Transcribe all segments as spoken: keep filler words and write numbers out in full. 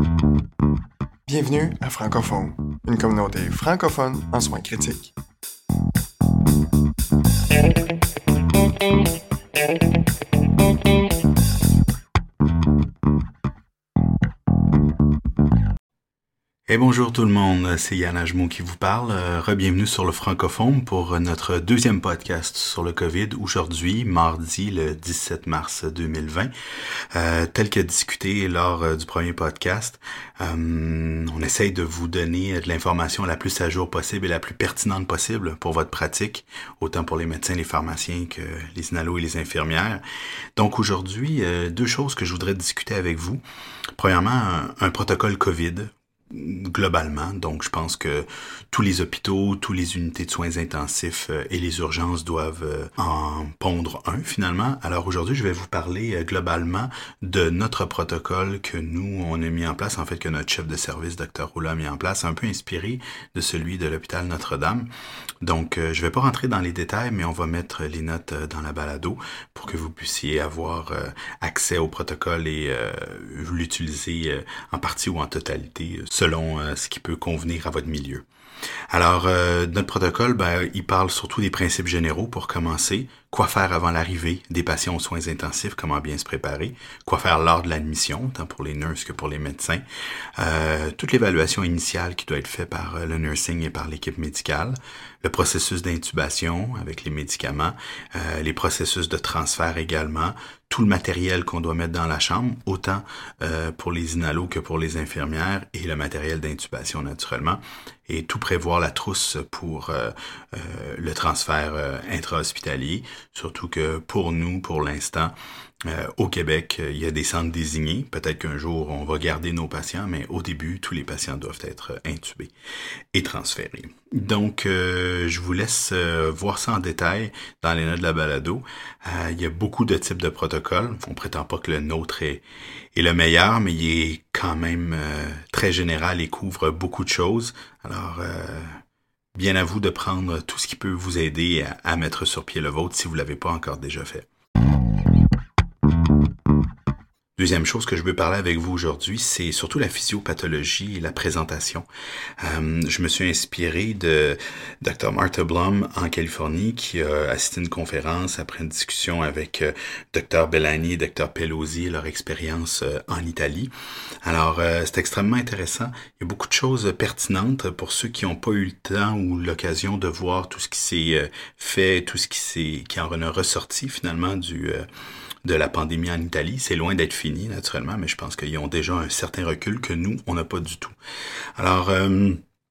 Bienvenue à Francophone, une communauté francophone en soins critiques. Et bonjour tout le monde, c'est Yann Ajmo qui vous parle. Euh, Re-bienvenue sur le Francophone pour notre deuxième podcast sur le COVID, aujourd'hui, mardi le dix-sept mars deux mille vingt. Euh, tel que discuté lors euh, du premier podcast, euh, on essaye de vous donner de l'information la plus à jour possible et la plus pertinente possible pour votre pratique, autant pour les médecins, les pharmaciens que les inalos et les infirmières. Donc aujourd'hui, euh, deux choses que je voudrais discuter avec vous. Premièrement, un, un protocole COVID, globalement. Donc, je pense que tous les hôpitaux, toutes les unités de soins intensifs euh, et les urgences doivent euh, en pondre un, finalement. Alors, aujourd'hui, je vais vous parler euh, globalement de notre protocole que nous, on a mis en place, en fait, que notre chef de service, docteur Roula, a mis en place, un peu inspiré de celui de l'hôpital Notre-Dame. Donc, euh, je vais pas rentrer dans les détails, mais on va mettre les notes euh, dans la balado pour que vous puissiez avoir euh, accès au protocole et euh, l'utiliser euh, en partie ou en totalité, selon euh, ce qui peut convenir à votre milieu. Alors, euh, notre protocole, ben, il parle surtout des principes généraux pour commencer. Quoi faire avant l'arrivée des patients aux soins intensifs, comment bien se préparer. Quoi faire lors de l'admission, tant pour les nurses que pour les médecins. Euh, toute l'évaluation initiale qui doit être faite par euh, le nursing et par l'équipe médicale. Le processus d'intubation avec les médicaments. Euh, les processus de transfert également. Tout le matériel qu'on doit mettre dans la chambre, autant euh, pour les inalos que pour les infirmières, et le matériel d'intubation naturellement, et tout prévoir la trousse pour euh, euh, le transfert euh, intra-hospitalier, surtout que pour nous, pour l'instant, Euh, au Québec, il y a des centres désignés. Peut-être qu'un jour, on va garder nos patients, mais au début, tous les patients doivent être intubés et transférés. Donc, euh, je vous laisse euh, voir ça en détail dans les notes de la balado. Euh, il y a beaucoup de types de protocoles. On prétend pas que le nôtre est, est le meilleur, mais il est quand même euh, très général et couvre beaucoup de choses. Alors, euh, bien à vous de prendre tout ce qui peut vous aider à, à mettre sur pied le vôtre si vous l'avez pas encore déjà fait. Deuxième chose que je veux parler avec vous aujourd'hui, c'est surtout la physiopathologie et la présentation. Euh, je me suis inspiré de docteur Martha Blum en Californie qui a assisté à une conférence après une discussion avec euh, docteur Bellani et docteur Pelosi et leur expérience euh, en Italie. Alors, euh, c'est extrêmement intéressant. Il y a beaucoup de choses pertinentes pour ceux qui n'ont pas eu le temps ou l'occasion de voir tout ce qui s'est euh, fait, tout ce qui s'est qui en a ressorti finalement du euh, de la pandémie en Italie. C'est loin d'être fini, naturellement, mais je pense qu'ils ont déjà un certain recul que nous, on n'a pas du tout. Alors, euh,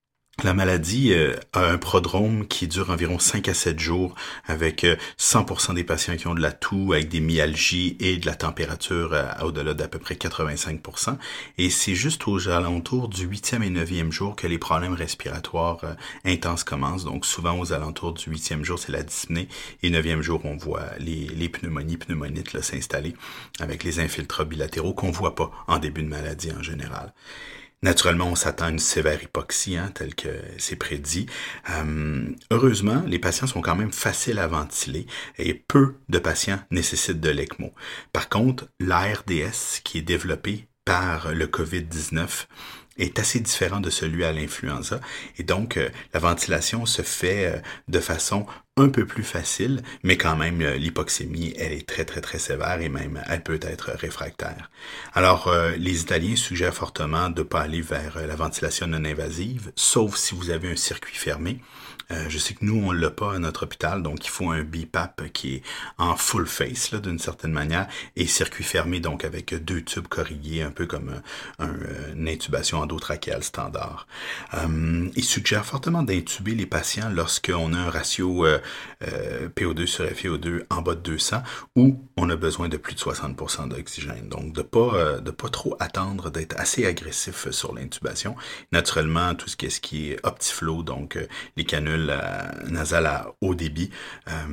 la maladie euh, a un prodrome qui dure environ cinq à sept jours avec euh, cent pour cent des patients qui ont de la toux, avec des myalgies et de la température euh, au-delà d'à peu près quatre-vingt-cinq pour cent. Et c'est juste aux alentours du huitième et neuvième jour que les problèmes respiratoires euh, intenses commencent. Donc souvent aux alentours du huitième jour, c'est la dyspnée. Et neuvième jour, on voit les, les pneumonies, pneumonites là, s'installer avec les infiltrats bilatéraux qu'on voit pas en début de maladie en général. Naturellement, on s'attend à une sévère hypoxie, hein, tel que c'est prédit. Euh, heureusement, les patients sont quand même faciles à ventiler et peu de patients nécessitent de l'ECMO. Par contre, l'A R D S qui est développé par le covid dix-neuf est assez différent de celui à l'influenza. Et donc, euh, la ventilation se fait euh, de façon un peu plus facile, mais quand même, euh, l'hypoxémie, elle est très, très, très sévère et même, elle peut être réfractaire. Alors, euh, les Italiens suggèrent fortement de ne pas aller vers euh, la ventilation non invasive, sauf si vous avez un circuit fermé. Euh, je sais que nous, on l'a pas à notre hôpital, donc il faut un B P A P qui est en full face, là, d'une certaine manière, et circuit fermé, donc avec deux tubes corrigués, un peu comme un, un, une intubation endotrachéale standard. Euh, il suggère fortement d'intuber les patients lorsqu'on a un ratio euh, euh, P O deux sur F I O deux en bas de deux cents ou on a besoin de plus de soixante pour cent d'oxygène. Donc, de pas euh, de pas trop attendre, d'être assez agressif sur l'intubation. Naturellement, tout ce qui est, ce qui est Optiflow, donc euh, les canules euh, nasales à haut débit, euh,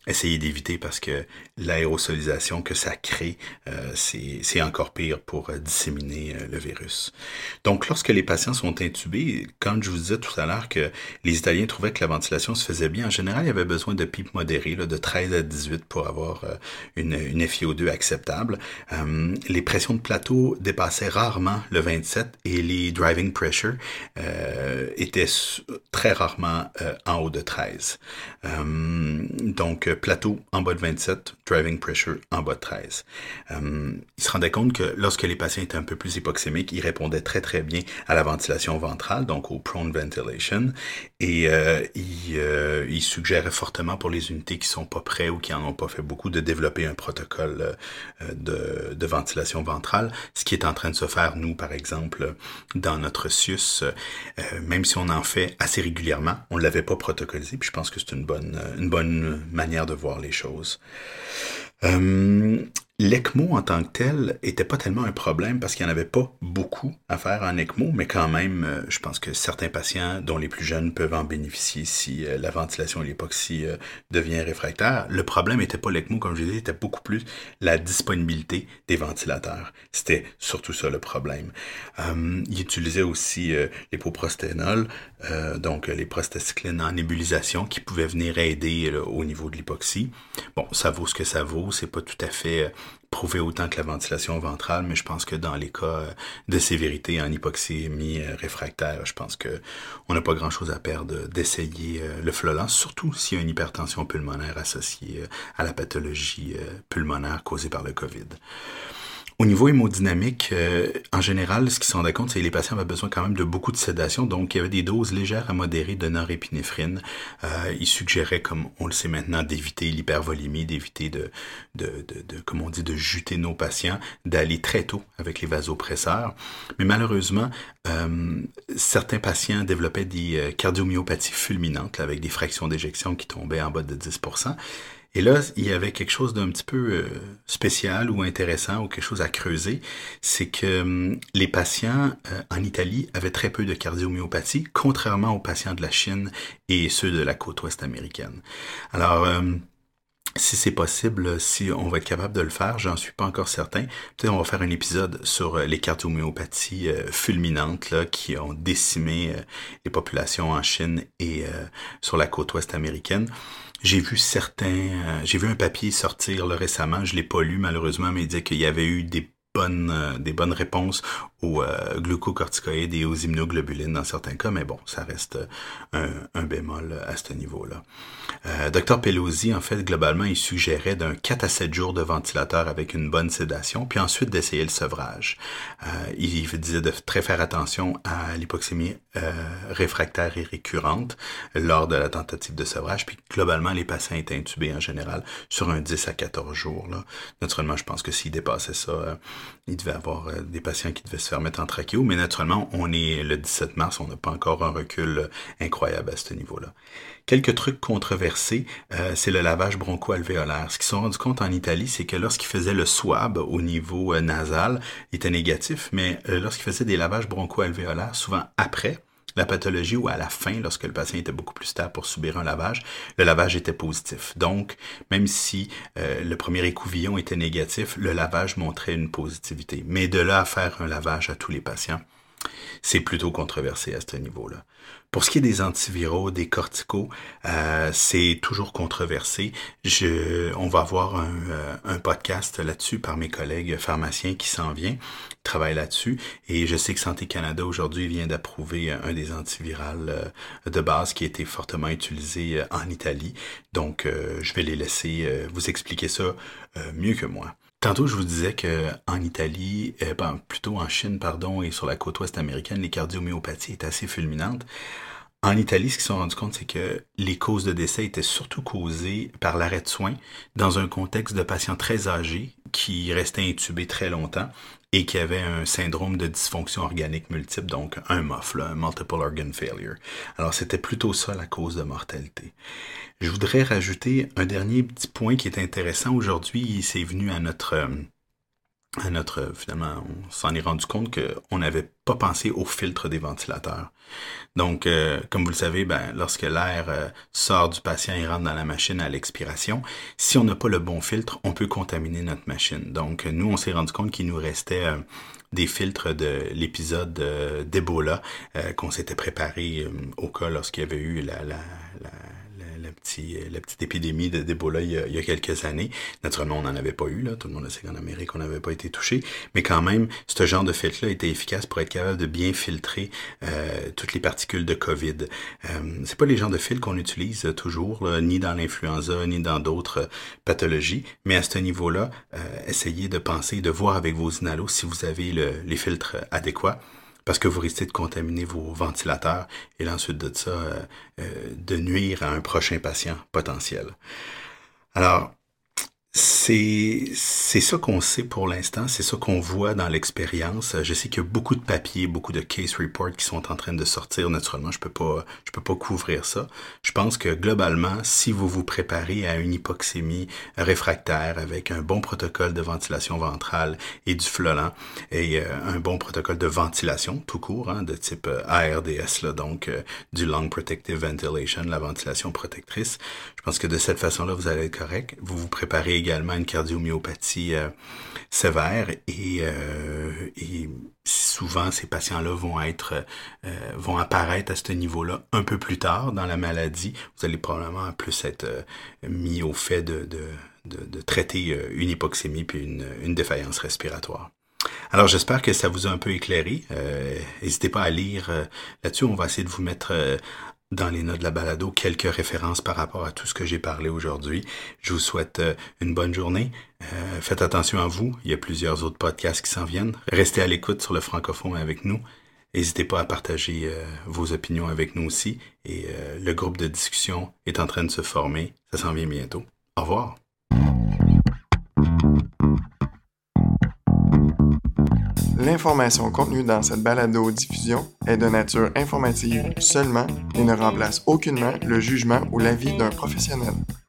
essayer d'éviter parce que l'aérosolisation que ça crée, euh, c'est, c'est encore pire pour euh, disséminer euh, le virus. Donc, lorsque les patients sont intubés, quand je vous disais tout à l'heure que les Italiens trouvaient que la ventilation se faisait bien, en général, il y avait besoin de pipes modérées, là, de treize à dix-huit pour avoir euh, une, une F i O deux acceptable. Euh, les pressions de plateau dépassaient rarement le vingt-sept et les driving pressure euh, étaient très rarement euh, en haut de treize. Euh, donc, plateau en bas de vingt-sept, driving pressure en bas de treize. Euh, il se rendait compte que lorsque les patients étaient un peu plus hypoxémiques, ils répondaient très très bien à la ventilation ventrale, donc au prone ventilation, et euh, il, euh, il suggérait fortement pour les unités qui sont pas prêts ou qui en ont pas fait beaucoup de développer un protocole euh, de, de ventilation ventrale, ce qui est en train de se faire, nous, par exemple, dans notre C I U S, euh, même si on en fait assez régulièrement, on l'avait pas protocolisé, puis je pense que c'est une bonne, une bonne manière de voir les choses. Euh, L'ECMO en tant que tel était pas tellement un problème parce qu'il n'y en avait pas beaucoup à faire en ECMO, mais quand même, euh, je pense que certains patients, dont les plus jeunes, peuvent en bénéficier si euh, la ventilation et l'époxy euh, devient réfractaire. Le problème n'était pas l'ECMO, comme je disais, c'était beaucoup plus la disponibilité des ventilateurs. C'était surtout ça le problème. Euh, il utilisait aussi euh, l'époprosténol, euh, donc les prostacyclines en nébulisation qui pouvaient venir aider là, au niveau de l'époxy. Bon, ça vaut ce que ça vaut, c'est pas tout à fait euh, prouvé autant que la ventilation ventrale, mais je pense que dans les cas de sévérité en hypoxémie réfractaire, je pense que on n'a pas grand-chose à perdre d'essayer le Flolan, surtout s'il y a une hypertension pulmonaire associée à la pathologie pulmonaire causée par le COVID. Au niveau hémodynamique, euh, en général, ce qui s'en rend compte, c'est que les patients avaient besoin quand même de beaucoup de sédation, donc il y avait des doses légères à modérées de norépinéphrine. Euh, il suggérait, comme on le sait maintenant, d'éviter l'hypervolémie, d'éviter de, de, de, de, comme on dit, de juter nos patients, d'aller très tôt avec les vasopresseurs. Mais malheureusement, euh, certains patients développaient des euh, cardiomyopathies fulminantes, là, avec des fractions d'éjection qui tombaient en bas de dix pour cent. Et là, il y avait quelque chose d'un petit peu euh, spécial ou intéressant ou quelque chose à creuser, c'est que hum, les patients euh, en Italie avaient très peu de cardiomyopathie, contrairement aux patients de la Chine et ceux de la côte ouest américaine. Alors, euh, si c'est possible, si on va être capable de le faire, j'en suis pas encore certain. Peut-être on va faire un épisode sur les cardiomyopathies euh, fulminantes là, qui ont décimé euh, les populations en Chine et euh, sur la côte ouest américaine. J'ai vu certains, euh, j'ai vu un papier sortir là, récemment, je l'ai pas lu malheureusement, mais il disait qu'il y avait eu des bonnes, euh, des bonnes réponses aux euh, glucocorticoïdes et aux immunoglobulines dans certains cas, mais bon, ça reste un, un bémol à ce niveau-là. Euh, docteur Pelosi, en fait, globalement, il suggérait d'un quatre à sept jours de ventilateur avec une bonne sédation, puis ensuite d'essayer le sevrage. Euh, il disait de très faire attention à l'hypoxémie euh, réfractaire et récurrente lors de la tentative de sevrage, puis globalement, les patients étaient intubés en général sur un dix à quatorze jours. Là. Naturellement, je pense que s'il dépassait ça, euh, il devait avoir euh, des patients qui devaient se faire mettre en trachéo, mais naturellement, on est le dix-sept mars, on n'a pas encore un recul incroyable à ce niveau-là. Quelques trucs controversés, euh, c'est le lavage broncho-alvéolaire. Ce qu'ils se sont rendus compte en Italie, c'est que lorsqu'ils faisaient le swab au niveau euh, nasal, il était négatif, mais euh, lorsqu'ils faisaient des lavages broncho-alvéolaires, souvent après la pathologie ou à la fin, lorsque le patient était beaucoup plus stable pour subir un lavage, le lavage était positif. Donc, même si euh, le premier écouvillon était négatif, le lavage montrait une positivité. Mais de là à faire un lavage à tous les patients, c'est plutôt controversé à ce niveau-là. Pour ce qui est des antiviraux, des corticos, euh, c'est toujours controversé. Je, on va avoir un, euh, un podcast là-dessus par mes collègues pharmaciens qui s'en vient, qui travaillent là-dessus. Et je sais que Santé Canada aujourd'hui vient d'approuver un des antivirales euh, de base qui a été fortement utilisé euh, en Italie. Donc, euh, je vais les laisser euh, vous expliquer ça euh, mieux que moi. Tantôt, je vous disais que en Italie, euh, ben, plutôt en Chine, pardon, et sur la côte ouest américaine, les cardiomyopathies étaient assez fulminantes. En Italie, ce qu'ils se sont rendus compte, c'est que les causes de décès étaient surtout causées par l'arrêt de soins dans un contexte de patients très âgés qui restaient intubés très longtemps et qui avaient un syndrome de dysfonction organique multiple, donc un M O F, là, un Multiple Organ Failure. Alors, c'était plutôt ça la cause de mortalité. Je voudrais rajouter un dernier petit point qui est intéressant. Aujourd'hui, c'est venu à notre... Euh, à notre, finalement, on s'en est rendu compte qu'on n'avait pas pensé au filtre des ventilateurs. Donc, euh, comme vous le savez, ben, lorsque l'air euh, sort du patient et rentre dans la machine à l'expiration, si on n'a pas le bon filtre, on peut contaminer notre machine. Donc, nous, on s'est rendu compte qu'il nous restait euh, des filtres de l'épisode euh, d'Ebola euh, qu'on s'était préparé euh, au cas lorsqu'il y avait eu la... la, la La, petit, la petite épidémie de, d'Ebola il y, a, il y a quelques années. Naturellement, on n'en avait pas eu, là. Tout le monde sait qu'en Amérique, on n'avait pas été touché. Mais quand même, ce genre de filtre-là était efficace pour être capable de bien filtrer euh, toutes les particules de COVID. Euh, c'est pas les genres de fils qu'on utilise toujours, là, ni dans l'influenza, ni dans d'autres euh, pathologies. Mais à ce niveau-là, euh, essayez de penser, de voir avec vos inhalos si vous avez le, les filtres adéquats, parce que vous risquez de contaminer vos ventilateurs et là, ensuite de ça, euh, euh, de nuire à un prochain patient potentiel. Alors, c'est, c'est ça qu'on sait pour l'instant, c'est ça qu'on voit dans l'expérience. Je sais qu'il y a beaucoup de papiers, beaucoup de case reports qui sont en train de sortir. Naturellement, je peux pas, je peux pas couvrir ça. Je pense que globalement, si vous vous préparez à une hypoxémie réfractaire avec un bon protocole de ventilation ventrale et du Flolan et euh, un bon protocole de ventilation tout court, hein, de type euh, A R D S, là, donc euh, du Lung Protective Ventilation, la ventilation protectrice, je pense que de cette façon-là, vous allez être correct. Vous vous préparez également à une cardiomyopathie euh, sévère et, euh, et souvent ces patients-là vont être euh, vont apparaître à ce niveau-là un peu plus tard dans la maladie. Vous allez probablement plus être euh, mis au fait de, de, de, de traiter euh, une hypoxémie puis une, une défaillance respiratoire. Alors, j'espère que ça vous a un peu éclairé. Euh, n'hésitez pas à lire euh, là-dessus. On va essayer de vous mettre euh, dans les notes de la balado quelques références par rapport à tout ce que j'ai parlé aujourd'hui. Je vous souhaite euh, une bonne journée. Euh, faites attention à vous. Il y a plusieurs autres podcasts qui s'en viennent. Restez à l'écoute sur le francophone avec nous. N'hésitez pas à partager euh, vos opinions avec nous aussi. Et euh, le groupe de discussion est en train de se former. Ça s'en vient bientôt. Au revoir. L'information contenue dans cette balado-diffusion est de nature informative seulement et ne remplace aucunement le jugement ou l'avis d'un professionnel.